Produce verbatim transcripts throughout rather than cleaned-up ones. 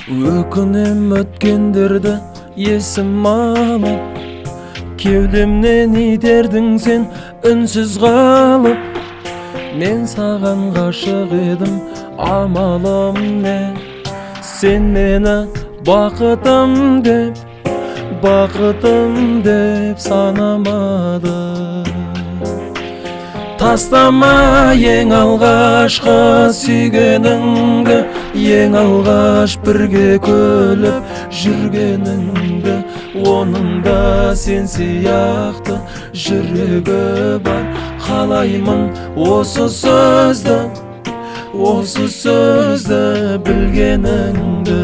Өкінем өткендерді есім алып, кеудемнен итердің сен үнсіз қалып. Мен саған ғашық едім, амалым не? Сен мені бақытым деп, бақытым деп санамады. Тастама ең алғашқы сүйгеніңді, ең алғаш бірге күліп жүргеніңді. Оның да сен сияқты жүрегі бар. Қалаймын осы сөзді, осы сөзді білгеніңді.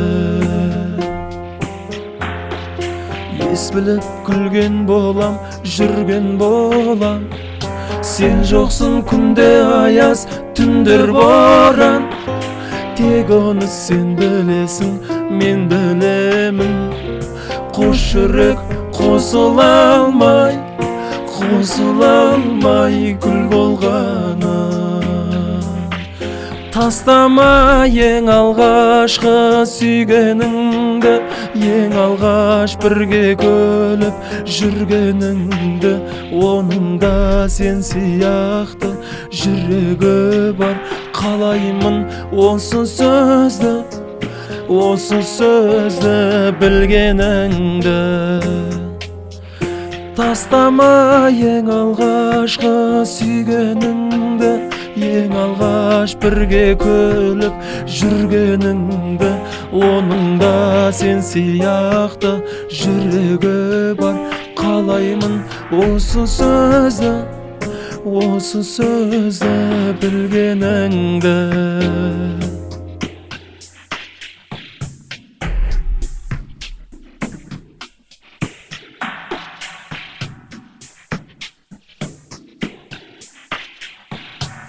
Ес біліп күлген болам, жүрген болам. Сен жоқсың күнде аяз, түндер боран. Тек оны сен білесің, мен білемін. Қос жүрек қосыла алмай, қосыла алмай күл болғаны. Тастама ең алғашқы сүйгеніңді, ең алғаш бірге күліп жүргеніңді. Оның да сен сияқты жүрегі бар. Қалаймын осы сөзді, осы сөзді білгеніңді. Тастама ең алғашқы сүйгеніңді, ең алғаш бірге күліп жүргеніңді. Оның да сен сияқты жүрегі бар. Қалаймын осы сөзді, осы сөзді білгеніңді.